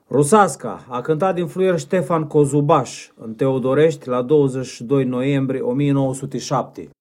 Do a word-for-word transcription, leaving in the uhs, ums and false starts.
Rusaska a cântat din fluier Ștefan Cozubaș în Teodorești la douăzeci și doi noiembrie o mie nouă sute șapte.